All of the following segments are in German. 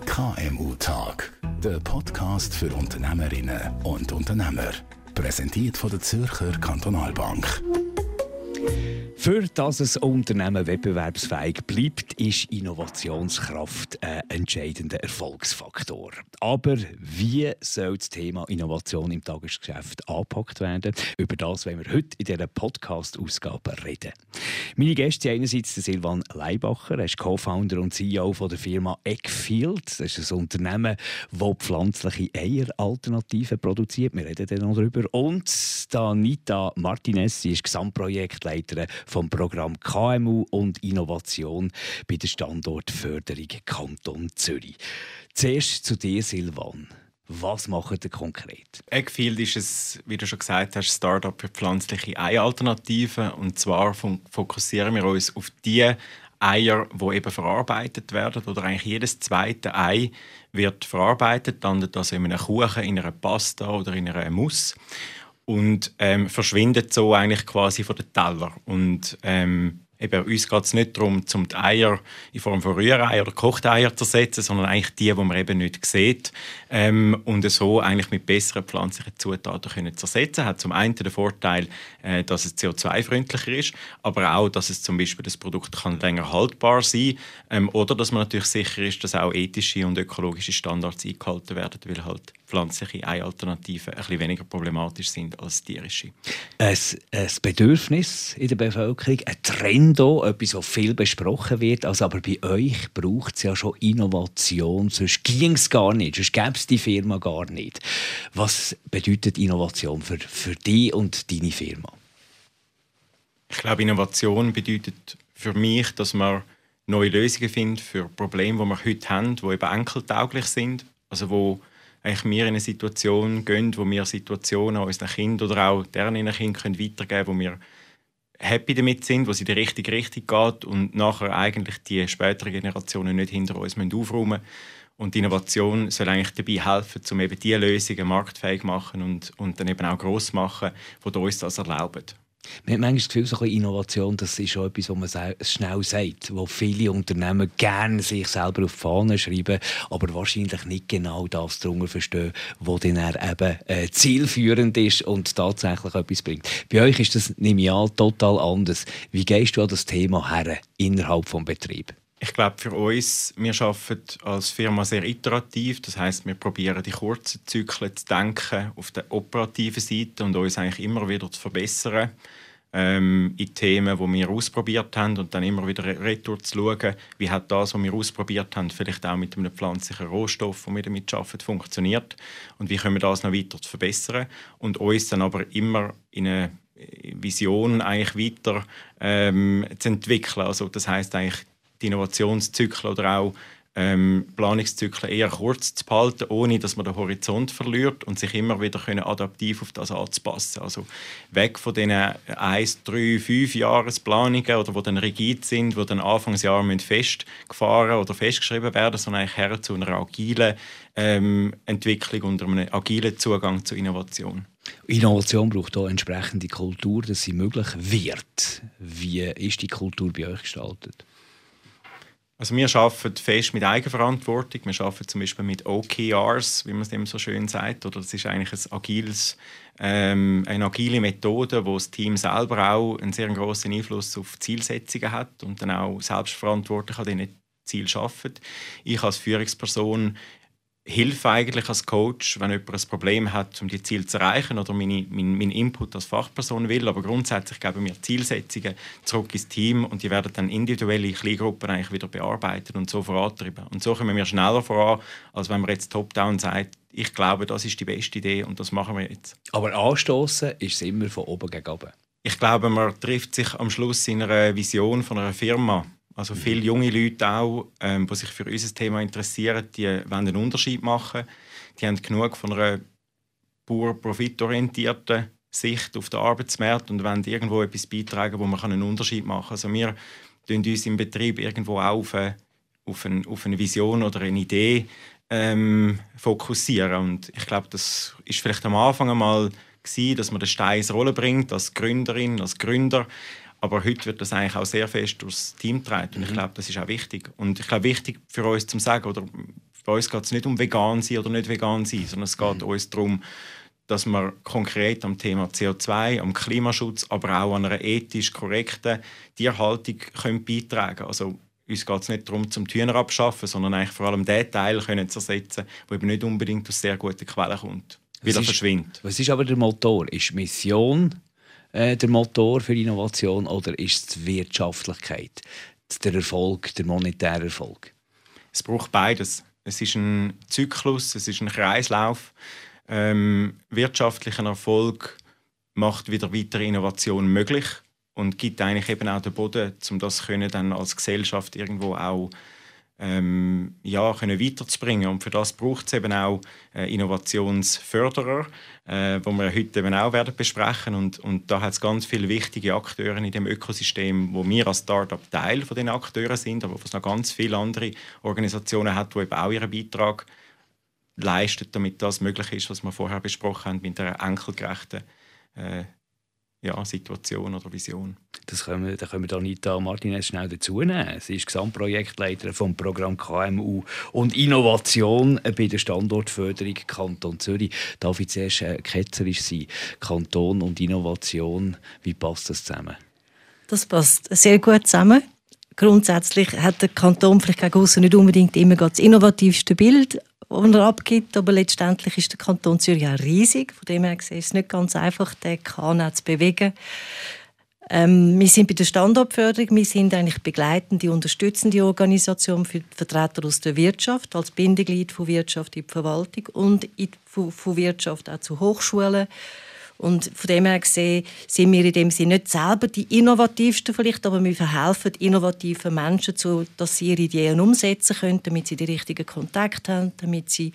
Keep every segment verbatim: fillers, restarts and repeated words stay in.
K M U-Tag, der Podcast für Unternehmerinnen und Unternehmer. Präsentiert von der Zürcher Kantonalbank. Für dass ein Unternehmen wettbewerbsfähig bleibt, ist Innovationskraft ein entscheidender Erfolgsfaktor. Aber wie soll das Thema Innovation im Tagesgeschäft angepackt werden? Über das wollen wir heute in dieser Podcast-Ausgabe reden. Meine Gäste sind einerseits der Silvan Leibacher, er ist Co-Founder und C E O von der Firma Eggfield. Das ist ein Unternehmen, das pflanzliche Eieralternativen produziert. Wir reden dann noch darüber. Und Anita Martinez, sie ist Gesamtprojektleiterin vom Programm K M U und Innovation bei der Standortförderung Kanton Zürich. Zuerst zu dir, Silvan. Was macht ihr konkret? Eggfield ist ein, wie du schon gesagt hast, Start-up für pflanzliche Eieralternativen. Und zwar fokussieren wir uns auf die Eier, die eben verarbeitet werden. Oder eigentlich jedes zweite Ei wird verarbeitet, landet also in einem Kuchen, in einer Pasta oder in einer Mousse. Und ähm, verschwindet so eigentlich quasi von den Teller. Und ähm, eben, uns geht es nicht darum, um die Eier in Form von Rührei oder Kochteier zu ersetzen, sondern eigentlich die, die man eben nicht sieht. Ähm, und so eigentlich mit besseren pflanzlichen Zutaten können zu ersetzen. Hat zum einen den Vorteil, äh, dass es C O zwei freundlicher ist, aber auch, dass es zum Beispiel das Produkt kann länger haltbar sein kann. Ähm, oder dass man natürlich sicher ist, dass auch ethische und ökologische Standards eingehalten werden, weil halt pflanzliche Eialternativen ein bisschen weniger problematisch sind als tierische. Ein, ein Bedürfnis in der Bevölkerung, ein Trend auch, etwas, was viel besprochen wird. Also, aber bei euch braucht es ja schon Innovation, sonst ging es gar nicht, sonst gäbe es die Firma gar nicht. Was bedeutet Innovation für, für dich und deine Firma? Ich glaube, Innovation bedeutet für mich, dass man neue Lösungen findet für Probleme, die wir heute haben, die eben enkeltauglich sind. Also wo eigentlich wir in eine Situation gehen, wo wir Situationen an unseren Kindern oder auch deren Kindern weitergeben können, wo wir happy damit sind, wo sie in die richtige Richtung geht und nachher eigentlich die späteren Generationen nicht hinter uns aufräumen müssen. Und die Innovation soll eigentlich dabei helfen, um eben diese Lösungen marktfähig zu machen und, und dann eben auch gross zu machen, die uns das erlauben. Man hat manchmal das Gefühl, so ein bisschen Innovation, das ist schon etwas, was man schnell sagt, wo viele Unternehmen gerne sich selber auf die Fahne schreiben, aber wahrscheinlich nicht genau das darunter verstehen, was dann eben äh, zielführend ist und tatsächlich etwas bringt. Bei euch ist das, nehme ich an, total anders. Wie gehst du an das Thema her innerhalb des Betriebs? Ich glaube, für uns, wir arbeiten als Firma sehr iterativ. Das heisst, wir probieren die kurzen Zyklen zu denken auf der operativen Seite und uns eigentlich immer wieder zu verbessern ähm, in Themen, die wir ausprobiert haben und dann immer wieder retour zu schauen, wie hat das, was wir ausprobiert haben, vielleicht auch mit einem pflanzlichen Rohstoff, den wir damit arbeiten, funktioniert und wie können wir das noch weiter verbessern und uns dann aber immer in eine Vision eigentlich weiter ähm, zu entwickeln. Also das heisst eigentlich, die Innovationszyklen oder auch ähm, Planungszyklen eher kurz zu behalten, ohne dass man den Horizont verliert und sich immer wieder können adaptiv auf das anzupassen. Also weg von diesen eins, drei, fünf Jahresplanungen oder die dann rigid sind, die dann Anfangsjahr festgefahren oder festgeschrieben werden, sondern eigentlich her zu einer agilen ähm, Entwicklung und einem agilen Zugang zur Innovation. Innovation braucht auch entsprechende Kultur, dass sie möglich wird. Wie ist die Kultur bei euch gestaltet? Also wir arbeiten fest mit Eigenverantwortung. Wir arbeiten zum Beispiel mit O K Rs, wie man es dem so schön sagt. Oder das ist eigentlich ein agiles, ähm, eine agile Methode, wo das Team selber auch einen sehr grossen Einfluss auf Zielsetzungen hat und dann auch selbstverantwortlich an diesen Zielen arbeitet. Ich als Führungsperson hilfe eigentlich als Coach, wenn jemand ein Problem hat, um die Ziele zu erreichen oder meine, mein, mein Input als Fachperson will. Aber grundsätzlich geben wir Zielsetzungen zurück ins Team und die werden dann individuell in Kleingruppen eigentlich wieder bearbeitet und so vorantrieben. Und so kommen wir schneller voran, als wenn man jetzt top-down sagt, ich glaube, das ist die beste Idee und das machen wir jetzt. Aber anstoßen ist es immer von oben gegen unten. Ich glaube, man trifft sich am Schluss in einer Vision von einer Firma. Also viele junge Leute auch, ähm, die sich für unser Thema interessieren, die wollen einen Unterschied machen. Die haben genug von einer pur profitorientierten Sicht auf den Arbeitsmarkt und wollen irgendwo etwas beitragen, wo man einen Unterschied machen kann. Also wir fokussieren uns im Betrieb irgendwo auch auf eine, auf eine, auf eine Vision oder eine Idee ähm, fokussieren. Und ich glaube, das ist vielleicht am Anfang einmal gewesen, dass man den Stein ins Rollen bringt, als Gründerin, als Gründer. Aber heute wird das eigentlich auch sehr fest durchs Team getragen. Und ich glaube, das ist auch wichtig. Und ich glaube, wichtig für uns zu sagen, oder bei uns geht es nicht um vegan sein oder nicht vegan sein, sondern es geht mhm. uns darum, dass wir konkret am Thema C O zwei, am Klimaschutz, aber auch an einer ethisch korrekten Tierhaltung können beitragen können. Also uns geht es nicht darum, zum Hühner abschaffen, sondern eigentlich vor allem den Teil können zu ersetzen, der eben nicht unbedingt aus sehr guten Quellen kommt, weil er verschwindet. Was ist aber der Motor? Ist Mission äh, der Motor für Innovation oder ist es die Wirtschaftlichkeit, der Erfolg, der monetäre Erfolg? Es braucht beides. Es ist ein Zyklus, es ist ein Kreislauf. Ähm, wirtschaftlicher Erfolg macht wieder weitere Innovation möglich und gibt eigentlich eben auch den Boden, um das können dann als Gesellschaft irgendwo auch ähm, ja, können weiterzubringen. Und für das braucht es eben auch äh, Innovationsförderer, äh, die wir heute eben auch werden besprechen. Und, und da hat es ganz viele wichtige Akteure in dem Ökosystem, wo wir als Start-up Teil von den Akteuren sind, aber wo es noch ganz viele andere Organisationen hat, die eben auch ihren Beitrag leistet, damit das möglich ist, was wir vorher besprochen haben, mit einer enkelgerechten äh, ja, Situation oder Vision. Das können wir, da können wir Anita Martinez schnell dazu nehmen. Sie ist Gesamtprojektleiterin vom Programm K M U und Innovation bei der Standortförderung Kanton Zürich. Darf ich zuerst äh, ketzerisch sein? Kanton und Innovation, wie passt das zusammen? Das passt sehr gut zusammen. Grundsätzlich hat der Kanton vielleicht gegen aussen nicht unbedingt immer das innovativste Bild, das er abgibt, aber letztendlich ist der Kanton Zürich auch riesig. Von dem her gesehen ist es nicht ganz einfach, den Kanal zu bewegen. Ähm, wir sind bei der Standortförderung, wir sind eigentlich begleitende, unterstützende Organisation für die Vertreter aus der Wirtschaft, als Bindeglied von Wirtschaft in die Verwaltung und in, von, von Wirtschaft auch zu Hochschulen. Und von dem her gesehen sind wir in dem Sinne nicht selber die Innovativsten vielleicht, aber wir verhelfen innovativen Menschen, zu, dass sie ihre Ideen umsetzen können, damit sie die richtigen Kontakte haben, damit sie,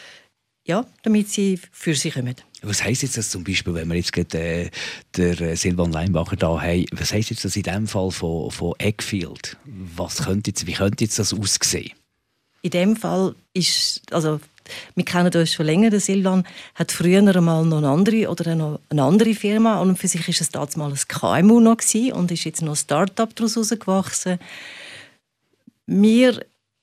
ja, damit sie für sie kommen. Was heisst jetzt das zum Beispiel, wenn wir jetzt gerade äh, der Silvan Leinbacher da haben, was heisst jetzt das in dem Fall von, von Eggfield? Was könnte jetzt, wie könnte jetzt das aussehen? In dem Fall ist, also wir kennen uns schon länger. Der Silvan hat früher einmal noch eine andere oder eine, eine andere Firma und für sich ist es damals mal ein K M U noch gewesen und ist jetzt noch ein Start-up daraus herausgewachsen. Wir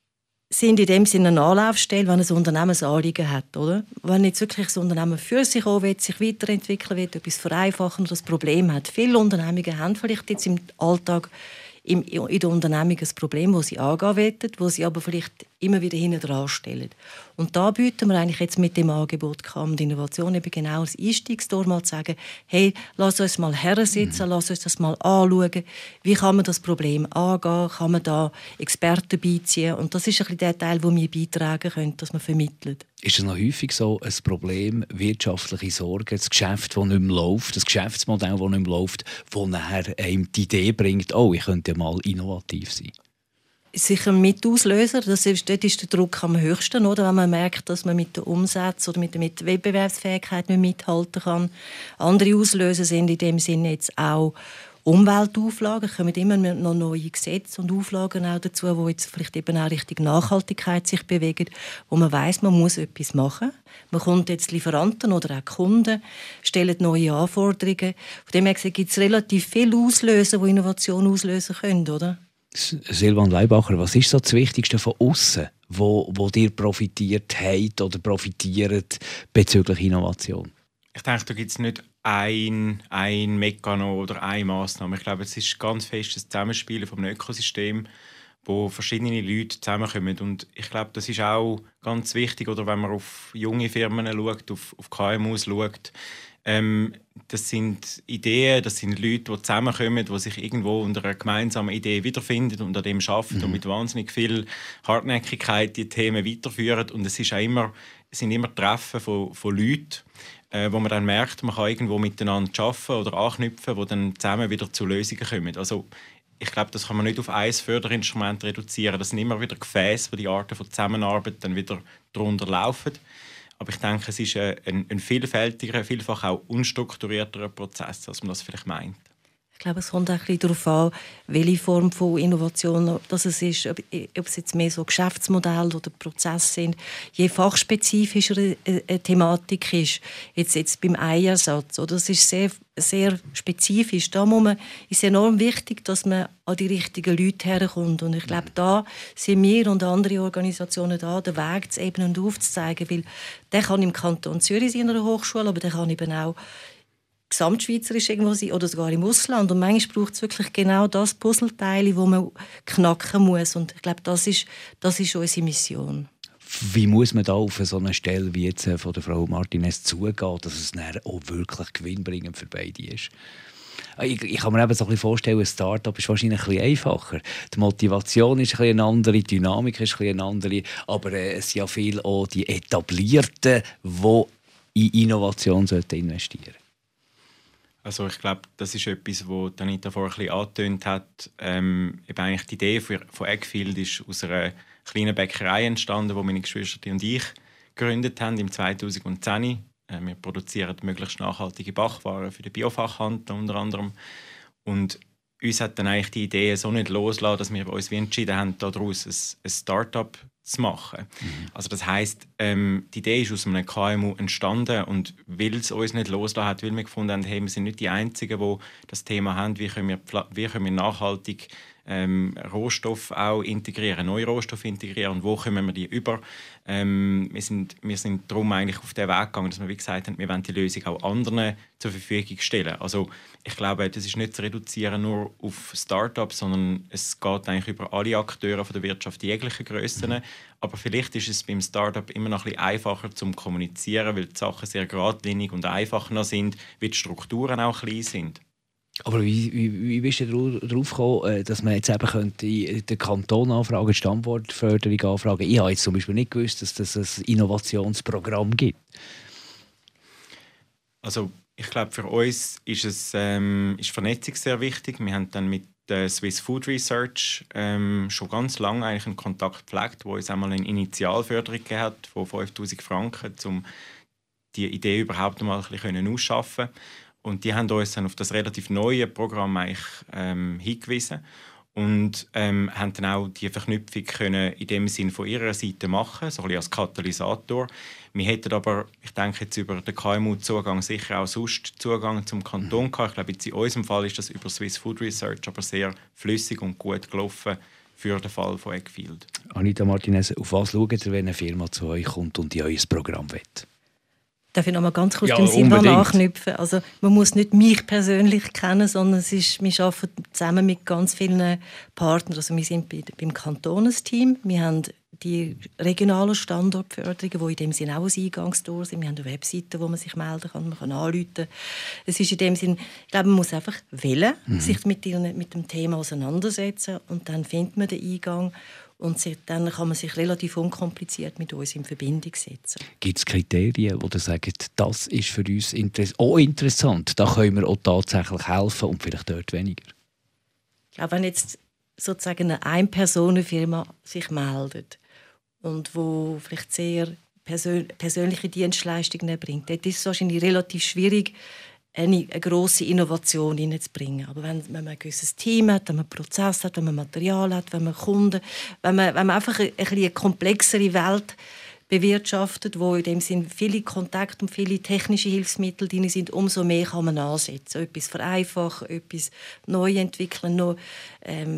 sind in dem Sinne eine Anlaufstelle, wenn ein Unternehmen ein Anliegen hat, oder? Wenn jetzt wirklich das Unternehmen für sich auch will, sich weiterentwickeln will, etwas vereinfachen, das Problem hat. Viele Unternehmungen haben vielleicht jetzt im Alltag in der Unternehmung ein Problem, das sie angehen wollen, das sie aber vielleicht immer wieder hinten dran stellen. Und da bieten wir eigentlich jetzt mit dem Angebot K M U und Innovation eben genau das Einstiegstor mal zu sagen, hey, lass uns mal hersitzen, mhm. lass uns das mal anschauen, wie kann man das Problem angehen, kann man da Experten beiziehen und das ist ein bisschen der Teil, wo wir beitragen können, dass wir vermitteln. Ist es noch häufig so ein Problem, wirtschaftliche Sorgen, das Geschäft, das nicht mehr läuft, das Geschäftsmodell, das nicht mehr läuft, das nachher einem die Idee bringt, oh, ich könnte ja mal innovativ sein? Sicher ein Mitauslöser. Das ist, dort ist der Druck am höchsten, oder? Wenn man merkt, dass man mit dem Umsatz oder mit der Wettbewerbsfähigkeit nicht mithalten kann. Andere Auslöser sind in dem Sinne jetzt auch Umweltauflagen. Es kommen immer noch neue Gesetze und Auflagen auch dazu, die jetzt vielleicht eben auch Richtung Nachhaltigkeit sich bewegen, wo man weiss, man muss etwas machen. Man kommt jetzt Lieferanten oder auch Kunden, stellen neue Anforderungen. Von dem her gibt es relativ viele Auslöser, die Innovation auslösen können, oder? Silvan Leinbacher, was ist so das Wichtigste von außen, wo, wo dir profitiert habt oder profitiert bezüglich Innovation? Ich denke, da gibt es nicht ein, ein Mechanismus oder eine Massnahme. Ich glaube, es ist ganz fest das Zusammenspielen von einem Ökosystem, wo verschiedene Leute zusammenkommen. Und ich glaube, das ist auch ganz wichtig, oder wenn man auf junge Firmen schaut, auf, auf K M Us schaut. Ähm, das sind Ideen, das sind Leute, die zusammenkommen, die sich irgendwo unter einer gemeinsamen Idee wiederfinden und an dem arbeiten mhm. und mit wahnsinnig viel Hartnäckigkeit die Themen weiterführen. Und es, ist auch immer, es sind immer Treffen von, von Leuten, äh, wo man dann merkt, man kann irgendwo miteinander arbeiten oder anknüpfen, die dann zusammen wieder zu Lösungen kommen. Also, ich glaube, das kann man nicht auf ein Förderinstrument reduzieren. Das sind immer wieder Gefäße, wo die Arten von Zusammenarbeit dann wieder darunter laufen. Aber ich denke, es ist ein, ein vielfältiger, vielfach auch unstrukturierterer Prozess, als man das vielleicht meint. Ich glaube, es kommt auch ein bisschen darauf an, welche Form von Innovation das es ist, ob, ob es jetzt mehr so Geschäftsmodelle oder Prozesse sind. Je fachspezifischer eine, eine Thematik ist, jetzt, jetzt beim Eiersatz, oder, das ist sehr, sehr spezifisch. Da muss man, ist enorm wichtig, dass man an die richtigen Leute herkommt. Und ich glaube, da sind wir und andere Organisationen da, den Weg zu ebnen und aufzuzeigen, weil der kann im Kanton Zürich sein, in einer Hochschule, aber der kann eben auch gesamtschweizerisch irgendwo sein oder sogar im Ausland. Und manchmal braucht es wirklich genau das Puzzleteil, das man knacken muss. Und ich glaube, das ist, das ist unsere Mission. Wie muss man da auf so eine Stelle wie jetzt von der Frau Martinez zugehen, dass es dann auch wirklich gewinnbringend für beide ist? Ich, ich kann mir eben so ein bisschen vorstellen, ein Start-up ist wahrscheinlich ein bisschen einfacher. Die Motivation ist ein bisschen eine andere, die Dynamik ist ein bisschen eine andere, aber äh, es sind ja viel auch die Etablierten, die in Innovation investieren sollten. Also ich glaube, das ist etwas, was Anita vorher ein bisschen angetönt hat. Ähm, eben eigentlich die Idee von, von Eggfield ist aus einer kleinen Bäckerei entstanden, die meine Geschwister und ich gegründet haben im zweitausendzehn. Äh, wir produzieren möglichst nachhaltige Backwaren für den Biofachhandel unter anderem. Und uns hat dann eigentlich die Idee so nicht losgelassen, dass wir uns wie entschieden haben, daraus ein, ein Start-up zu machen. Mhm. Also das heisst, ähm, die Idee ist aus einem K M U entstanden und weil es uns nicht losgelassen hat, weil wir gefunden haben, hey, wir sind nicht die Einzigen, die das Thema haben, wie können wir, wie können wir nachhaltig ähm, Rohstoffe auch integrieren, neue Rohstoffe integrieren und wo können wir die über. Ähm, wir, sind, wir sind darum eigentlich auf den Weg gegangen, dass wir wie gesagt haben, wir wollen die Lösung auch anderen zur Verfügung stellen. Also ich glaube, das ist nicht zu reduzieren nur auf Start-ups, sondern es geht eigentlich über alle Akteure von der Wirtschaft, die jeglichen Grössen. Mhm. Aber vielleicht ist es beim Start-up immer noch ein bisschen einfacher zum Kommunizieren, weil die Sachen sehr geradlinig und einfacher sind, wie die Strukturen auch klein sind. Aber wie, wie, wie bist du darauf gekommen, dass man jetzt eben könnte den Kanton anfragen, Standortförderung anfragen? Ich habe jetzt zum Beispiel nicht gewusst, dass es ein Innovationsprogramm gibt. Also ich glaube, für uns ist, es, ähm, ist Vernetzung sehr wichtig. Wir haben dann mit der Swiss Food Research ähm, schon ganz lange eigentlich einen Kontakt gepflegt, wo uns einmal eine Initialförderung gegeben hat von fünftausend Franken, um die Idee überhaupt mal ein bisschen auszuschaffen. Und die haben uns dann auf das relativ neue Programm eigentlich, ähm, hingewiesen und ähm, haben dann auch die Verknüpfung können in dem Sinn von ihrer Seite machen, so ein bisschen als Katalysator. Wir hätten aber, ich denke jetzt über den K M U-Zugang sicher auch sonst Zugang zum Kanton gehabt. Ich glaube, jetzt in unserem Fall ist das über Swiss Food Research aber sehr flüssig und gut gelaufen für den Fall von Eggfield. Anita Martinez, auf was schaut ihr, wenn eine Firma zu euch kommt und in euer Programm will? Darf ich noch mal ganz kurz ja, den Silvan anknüpfen? Also, man muss nicht mich persönlich kennen, sondern es ist, wir arbeiten zusammen mit ganz vielen Partnern. Also wir sind bei, beim Kantonsteam. Wir haben die regionalen Standortförderungen, die in dem Sinne auch ein Eingangstor sind. Wir haben eine Webseite, wo man sich melden kann, man kann anrufen. Es ist in dem Sinne, ich glaube, man muss einfach wollen, mhm. sich mit, mit dem Thema auseinandersetzen und dann findet man den Eingang. Und dann kann man sich relativ unkompliziert mit uns in Verbindung setzen. Gibt es Kriterien, die sagen, das ist für uns interess- auch interessant, da können wir auch tatsächlich helfen und vielleicht dort weniger? Ich glaube, wenn jetzt sozusagen eine Ein-Personen-Firma sich meldet und wo vielleicht sehr persön- persönliche Dienstleistungen bringt, dann ist es wahrscheinlich relativ schwierig, eine, eine grosse Innovation hineinzubringen. Aber wenn, wenn man ein gewisses Team hat, wenn man einen Prozess hat, wenn man Material hat, wenn man Kunden, wenn man, wenn man einfach eine, eine komplexere Welt bewirtschaftet, wo in dem Sinn viele Kontakte und viele technische Hilfsmittel drin sind, umso mehr kann man ansetzen. Etwas vereinfachen, etwas neu entwickeln, noch, ähm,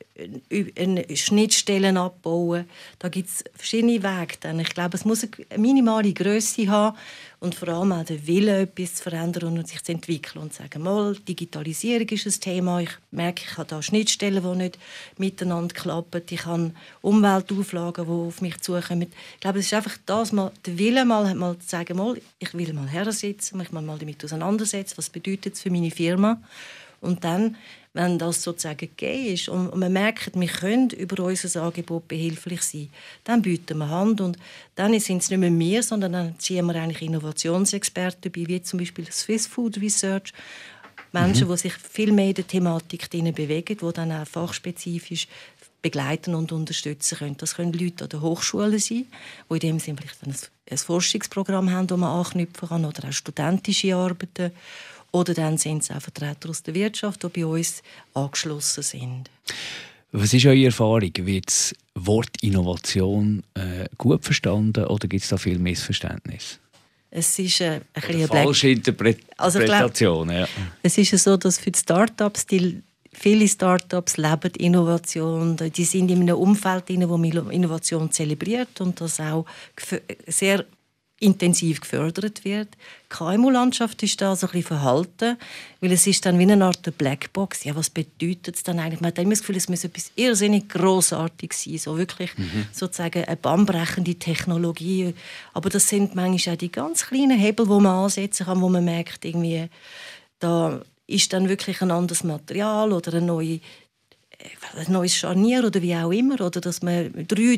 Schnittstellen abbauen. Da gibt es verschiedene Wege. Ich glaube, es muss eine minimale Grösse haben und vor allem auch den Willen, etwas zu verändern und sich zu entwickeln. Und sagen, mal, Digitalisierung ist ein Thema. Ich merke, ich habe da Schnittstellen, die nicht miteinander klappen. Ich habe Umweltauflagen, die auf mich zukommen. Ich glaube, es ist einfach das, mal, der Wille, mal, mal zu sagen, mal, ich will mal hersitzen, mich mal damit auseinandersetzen, was bedeutet es für meine Firma. Und dann, wenn das sozusagen gegeben ist und man merkt, wir können über unser Angebot behilflich sein, dann bieten wir Hand und dann sind es nicht mehr wir, sondern dann ziehen wir eigentlich Innovationsexperten bei, wie zum Beispiel Swiss Food Research, Menschen, mhm. die sich viel mehr in der Thematik bewegen, die dann auch fachspezifisch begleiten und unterstützen können. Das können Leute an der Hochschule sein, die in dem Sinne vielleicht ein, ein Forschungsprogramm haben, das man anknüpfen kann, oder auch studentische Arbeiten. Oder dann sind es auch Vertreter aus der Wirtschaft, die bei uns angeschlossen sind. Was ist eure Erfahrung? Wird das Wort Innovation äh, gut verstanden oder gibt es da viel Missverständnis? Es ist äh, ein bisschen eine falsche Interpretation. Also, ja. Es ist ja so, dass für die Start-ups, die, viele Start-ups leben Innovation. Die sind in einem Umfeld, wo man Innovation zelebriert und das auch sehr intensiv gefördert wird. Die K M U-Landschaft ist da so ein bisschen verhalten, weil es ist dann wie eine Art Blackbox. Ja, was bedeutet es dann eigentlich? Man hat immer das Gefühl, es muss etwas irrsinnig Grossartiges sein, so wirklich mhm. sozusagen eine bahnbrechende Technologie. Aber das sind manchmal auch die ganz kleinen Hebel, die man ansetzen kann, wo man merkt, irgendwie, da ist dann wirklich ein anderes Material oder eine neue ein neues Scharnier oder wie auch immer, oder dass man drei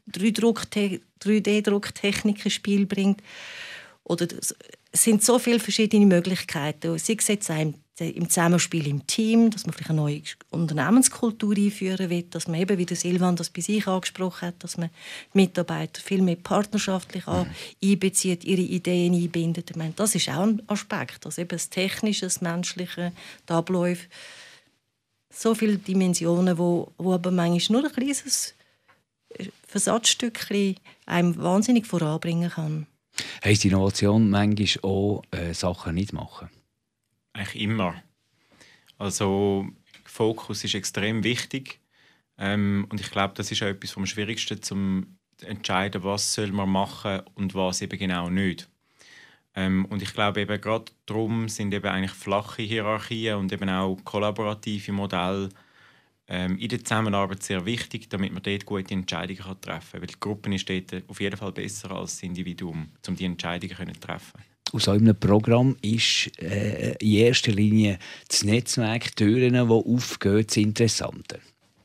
D-Drucktechnik ins Spiel bringt. Oder es sind so viele verschiedene Möglichkeiten. Sei es jetzt im, im Zusammenspiel im Team, dass man vielleicht eine neue Unternehmenskultur einführen will, dass man eben, wie der Silvan das bei sich angesprochen hat, dass man die Mitarbeiter viel mehr partnerschaftlich mhm. einbezieht, ihre Ideen einbindet. Ich meine, das ist auch ein Aspekt, also eben das Technische, das Menschliche, die Abläufe. So viele Dimensionen, wo, wo aber manchmal nur ein kleines Versatzstückchen einem wahnsinnig voranbringen kann. Heisst Innovation manchmal auch äh, Sachen nicht machen? Eigentlich immer. Also Fokus ist extrem wichtig. Ähm, und ich glaube, das ist auch etwas vom Schwierigsten, zum entscheiden, was soll man machen und was eben genau nicht. Ähm, und ich glaube eben gerade darum sind eben eigentlich flache Hierarchien und eben auch kollaborative Modelle ähm, in der Zusammenarbeit sehr wichtig, damit man dort gute Entscheidungen kann treffen kann. Weil die Gruppe ist dort auf jeden Fall besser als das Individuum, um diese Entscheidungen zu treffen. Aus eurem Programm ist äh, in erster Linie das Netzwerk, die Türen, die aufgehen, das Interessante.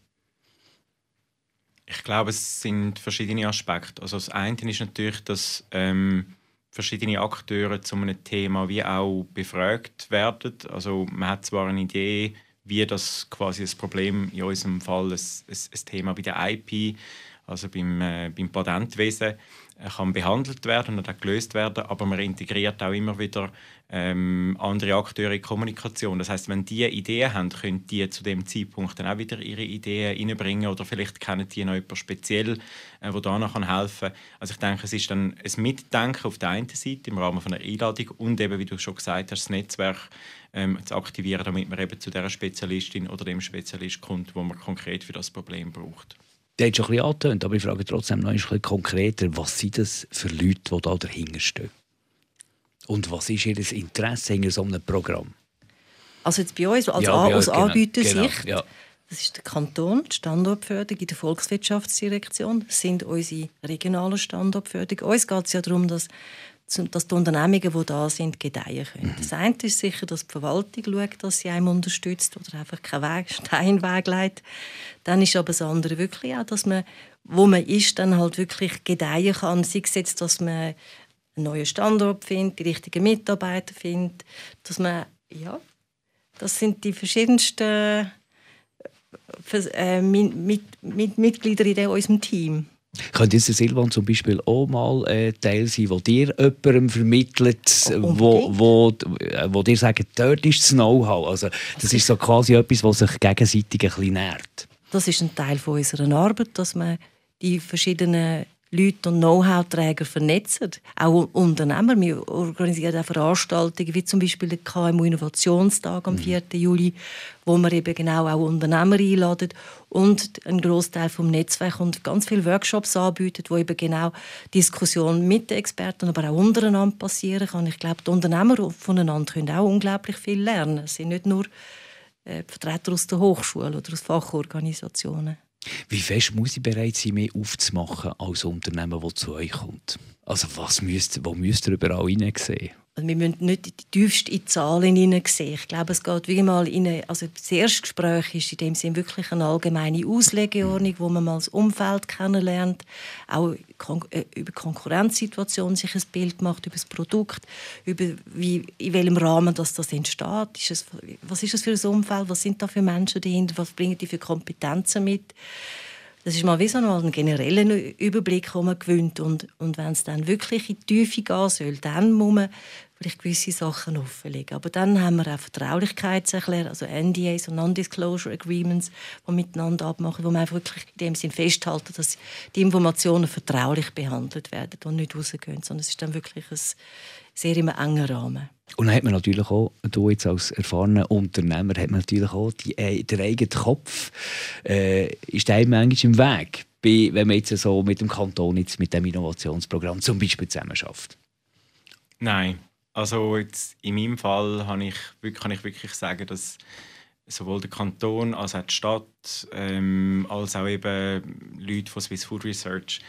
Ich glaube, es sind verschiedene Aspekte. Also das eine ist natürlich, dass ähm, verschiedene Akteure zu einem Thema wie auch befragt werden. Also man hat zwar eine Idee, wie das quasi das Problem in unserem Fall ein, ein, ein Thema bei der I P, also beim, äh, beim Patentwesen, äh, kann behandelt werden und auch gelöst werden, aber man integriert auch immer wieder ähm, andere Akteure in die Kommunikation. Das heißt, wenn die Ideen haben, können die zu dem Zeitpunkt dann auch wieder ihre Ideen reinbringen oder vielleicht kennen die noch jemanden speziell, äh, der da noch helfen kann. Also ich denke, es ist dann ein Mitdenken auf der einen Seite im Rahmen von einer Einladung und eben, wie du schon gesagt hast, das Netzwerk ähm, zu aktivieren, damit man eben zu der Spezialistin oder dem Spezialist kommt, wo man konkret für das Problem braucht. Der hat schon ein bisschen angetönt, aber ich frage trotzdem noch ein bisschen konkreter, was sind das für Leute, die da dahinter stehen? Und was ist ihr Interesse in so einem Programm? Also jetzt bei uns, als ja, A- aus genau, Anbietersicht, genau, ja. Das ist der Kanton, die Standortförderung in der Volkswirtschaftsdirektion, das sind unsere regionalen Standortförderungen. Uns geht es ja darum, dass dass die Unternehmungen, die da sind, gedeihen können. Das eine ist sicher, dass die Verwaltung schaut, dass sie einem unterstützt oder einfach keinen Weg, Steinweg legt. Dann ist aber das andere wirklich auch, dass man, wo man ist, dann halt wirklich gedeihen kann. Sei es jetzt, dass man einen neuen Standort findet, die richtigen Mitarbeiter findet, dass man, ja, das sind die verschiedensten äh, mit, mit, mit Mitglieder in unserem Team. Könnte jetzt der Silvan zum Beispiel auch mal äh, Teil sein, wo dir jemandem vermittelt, oh, wo, wo, wo dir sagt, dort ist das Know-how. Also, das ist so quasi etwas, was sich gegenseitig ein bisschen nährt. Das ist ein Teil von unserer Arbeit, dass man die verschiedenen Leute und Know-how-Träger vernetzen. Auch Unternehmer. Wir organisieren auch Veranstaltungen, wie zum Beispiel den K M U-Innovationstag am vierten Juli, wo wir eben genau auch Unternehmer einladen und einen Grossteil vom Netzwerk und ganz viele Workshops anbieten, wo eben genau Diskussion mit den Experten, aber auch untereinander passieren kann. Ich glaube, die Unternehmer voneinander können auch unglaublich viel lernen. Es sind nicht nur äh, Vertreter aus der Hochschule oder aus Fachorganisationen. Wie fest muss ich bereit sein, mehr aufzumachen als Unternehmen, das zu euch kommt? Also was müsst, wo müsst ihr überall hineinsehen? Wir müssen nicht die tiefsten in die Zahlen hineinsehen. Ich glaube, es geht wie mal in eine, also das erste Gespräch ist in dem Sinne wirklich eine allgemeine Auslegeordnung, wo man mal das Umfeld kennenlernt, auch über die Konkurrenzsituation sich ein Bild macht, über das Produkt, über wie, in welchem Rahmen das, das entsteht. Ist es, was ist das für ein Umfeld? Was sind da für Menschen dahinter? Was bringen die für Kompetenzen mit? Das ist mal wie so ein generellen Überblick, den man gewinnt. Und, und wenn es dann wirklich in die Tiefe gehen soll, dann muss man vielleicht gewisse Sachen offenlegen. Aber dann haben wir auch Vertraulichkeitserklärungen, also N D As und Non-Disclosure Agreements, die miteinander abmachen, wo man einfach wirklich in dem Sinn festhalten, dass die Informationen vertraulich behandelt werden und nicht rausgehen, sondern es ist dann wirklich ein sehr im engen Rahmen. Und dann hat man natürlich auch, du jetzt als erfahrener Unternehmer, hat man natürlich auch die, äh, den eigenen Kopf, äh, ist einem manchmal im Weg, bei, wenn man jetzt so mit dem Kanton, jetzt mit dem Innovationsprogramm zum Beispiel zusammenarbeitet? Nein. Also jetzt in meinem Fall kann ich, kann ich wirklich sagen, dass sowohl der Kanton als auch die Stadt, ähm, als auch eben Leute von Swiss Food Research,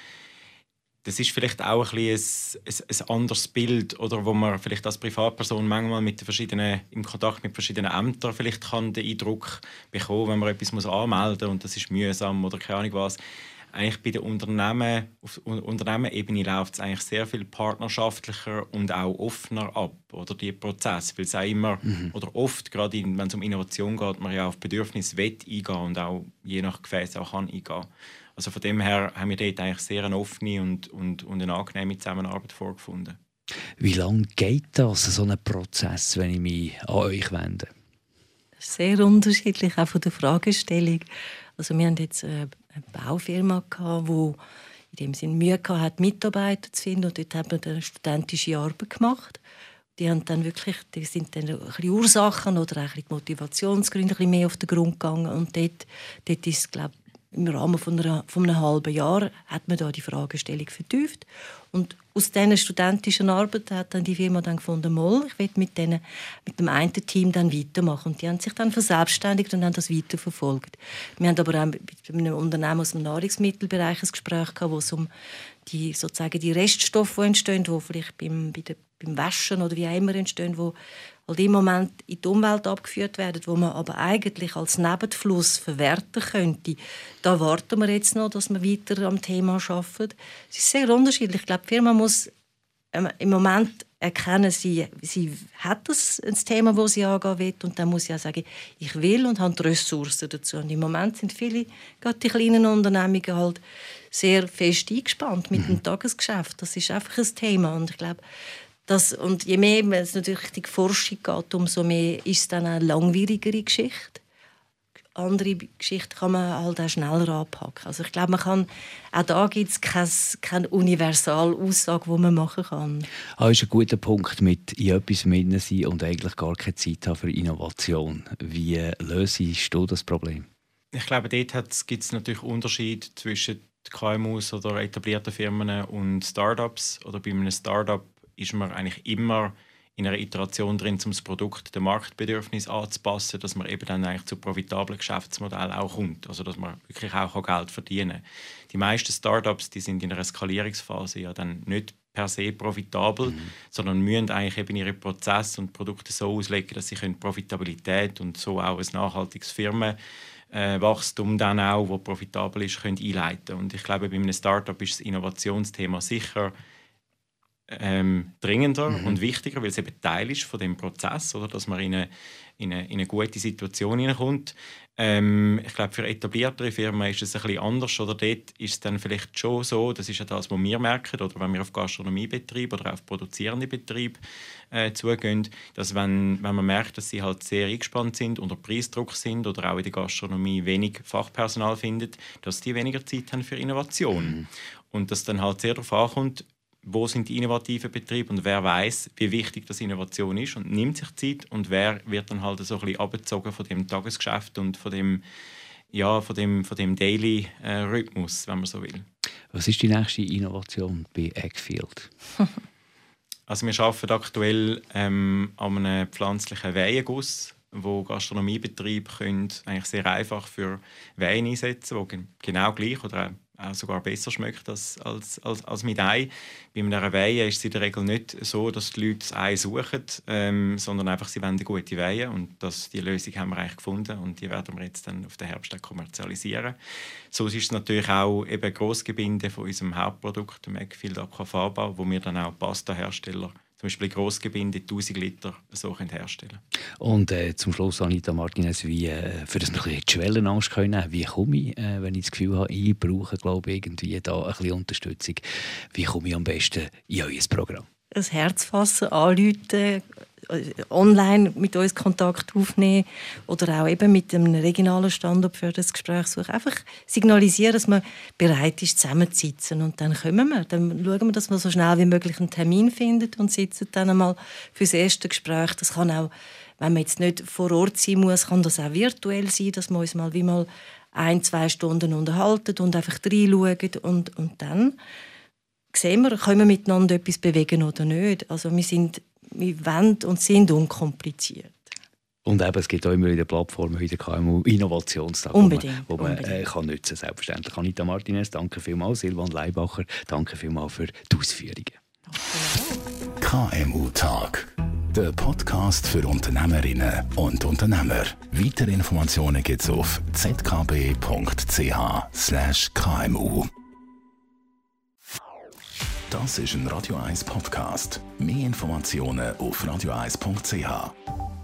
das ist vielleicht auch ein, bisschen ein, ein, ein anderes Bild, oder wo man vielleicht als Privatperson manchmal mit den verschiedenen, im Kontakt mit verschiedenen Ämtern vielleicht kann den Eindruck bekommen, wenn man etwas muss anmelden muss und das ist mühsam oder keine Ahnung was. Eigentlich bei den Unternehmen, auf Unternehmenebene läuft es eigentlich sehr viel partnerschaftlicher und auch offener ab, oder die Prozesse, weil es auch immer mhm. oder oft, gerade wenn es um Innovation geht, man ja auf Bedürfnisse will eingehen und auch je nach Gefäß auch kann eingehen. Also von dem her haben wir dort eigentlich sehr eine offene und, und, und eine angenehme Zusammenarbeit vorgefunden. Wie lange geht das, so ein Prozess, wenn ich mich an euch wende? Das ist sehr unterschiedlich, auch von der Fragestellung. Also wir hatten jetzt eine Baufirma, die in dem Sinne Mühe hatte, Mitarbeiter zu finden. Und dort haben wir eine studentische Arbeit gemacht. Die, haben dann wirklich, die sind dann ein bisschen Ursachen oder ein bisschen Motivationsgründe ein bisschen mehr auf den Grund gegangen. Und dort, dort ist, glaube ich, im Rahmen von, einer, von einem halben Jahr hat man da die Fragestellung vertieft. Und aus dieser studentischen Arbeit hat dann die Firma dann gefunden, mal, ich will mit, denen, mit dem einen Team dann weitermachen. Und die haben sich dann verselbstständigt und haben das weiterverfolgt. Wir haben aber auch mit einem Unternehmen aus dem Nahrungsmittelbereich ein Gespräch gehabt, wo es um die, sozusagen die Reststoffe die entstehen, die vielleicht beim, bei der, beim Waschen oder wie auch immer entstehen, die halt im Moment in die Umwelt abgeführt werden, wo man aber eigentlich als Nebenfluss verwerten könnte. Da warten wir jetzt noch, dass wir weiter am Thema arbeiten. Es ist sehr unterschiedlich. Ich glaube, die Firma muss ähm, im Moment erkennen, sie, sie hat das, ein Thema, das sie angehen will, und dann muss sie auch sagen, ich will und habe die Ressourcen dazu. Und im Moment sind viele, gerade die kleinen Unternehmungen, halt sehr fest eingespannt mit dem Tagesgeschäft. Das ist einfach ein Thema. Und ich glaube, Das, und je mehr es natürlich die Forschung geht, umso mehr ist es dann eine langwierigere Geschichte. Andere Geschichten kann man halt auch schneller anpacken. Also ich glaube, man kann, auch da gibt es keine, keine Universalaussage, die man machen kann. Das ist ein guter Punkt, mit in etwas drin sein und eigentlich gar keine Zeit haben für Innovation. Wie löst du das Problem? Ich glaube, dort gibt es natürlich Unterschiede zwischen K M Us oder etablierten Firmen und Startups. Oder bei einem Startup ist man eigentlich immer in einer Iteration drin, um das Produkt dem Marktbedürfnis anzupassen, dass man eben dann eigentlich zu profitablen Geschäftsmodellen auch kommt, also dass man wirklich auch Geld verdienen kann. Die meisten Startups, die sind in einer Skalierungsphase ja dann nicht per se profitabel, mhm. sondern müssen eigentlich eben ihre Prozesse und Produkte so auslegen, dass sie Profitabilität und so auch ein nachhaltiges Firmenwachstum dann auch, das profitabel ist, können einleiten. Und ich glaube, bei einem Startup ist das Innovationsthema sicher Ähm, dringender mhm. und wichtiger, weil es eben Teil ist von dem Prozess, oder, dass man in eine, in eine, in eine gute Situation hineinkommt. Ähm, ich glaube, für etabliertere Firmen ist es ein bisschen anders. Oder dort ist es dann vielleicht schon so, das ist ja das, was wir merken, oder wenn wir auf Gastronomiebetriebe oder auf produzierende Betriebe äh, zugehen, dass wenn, wenn man merkt, dass sie halt sehr eingespannt sind, unter Preisdruck sind oder auch in der Gastronomie wenig Fachpersonal findet, dass die weniger Zeit haben für Innovation. Mhm. Und dass dann halt sehr darauf ankommt, wo sind die innovativen Betriebe und wer weiß, wie wichtig das Innovation ist und nimmt sich Zeit, und wer wird dann halt so ein bisschen abgezogen von dem Tagesgeschäft und von dem, ja, von dem, von dem Daily-Rhythmus, wenn man so will. Was ist die nächste Innovation bei Eggfield? Also wir arbeiten aktuell ähm, an einem pflanzlichen Weihenguss, wo Gastronomiebetriebe können eigentlich sehr einfach für Wein einsetzen, die genau gleich oder auch sogar besser schmeckt als, als, als, als mit Ei. Bei einer Weihe ist es in der Regel nicht so, dass die Leute das Ei suchen, ähm, sondern einfach, sie wollen eine gute Weihe. Und das, die Lösung haben wir eigentlich gefunden und die werden wir jetzt dann auf den Herbst kommerzialisieren. So ist es natürlich auch eben Grossgebinde von unserem Hauptprodukt, dem Eggfield Aquafaba, wo wir dann auch Pasta-Hersteller, zum Beispiel Grossgebinde tausend Liter, so herstellen können. Und äh, zum Schluss, Anita Martinez, wie, äh, für das wir ein bisschen die Schwellenangst können, wie komme ich, äh, wenn ich das Gefühl habe, ich brauche, glaube ich, irgendwie da ein bisschen Unterstützung, wie komme ich am besten in euer Programm? ein Herz fassen, anrufen, online mit uns Kontakt aufnehmen oder auch eben mit einem regionalen Standort für das Gespräch suchen. Einfach signalisieren, dass man bereit ist, zusammenzusitzen. Und dann kommen wir. Dann schauen wir, dass wir so schnell wie möglich einen Termin finden und sitzen dann einmal für das erste Gespräch. Das kann auch, wenn man jetzt nicht vor Ort sein muss, kann das auch virtuell sein, dass wir uns mal wie mal ein, zwei Stunden unterhalten und einfach reinschauen. Und, und dann sehen wir, können wir miteinander etwas bewegen oder nicht. Also wir sind Wir wollen und sind unkompliziert. Und eben, es gibt auch immer wieder Plattformen wie der K M U-Innovationstag, unbedingt, wo man, wo man unbedingt. Äh, kann nutzen kann. Selbstverständlich. Anita Martinez, danke vielmals. Silvan Leibacher, danke vielmals für die Ausführungen. K M U-Tag, der Podcast für Unternehmerinnen und Unternehmer. Weitere Informationen gibt es auf z k b punkt c h slash k m u. Das ist ein Radio eins Podcast. Mehr Informationen auf radio eins punkt c h.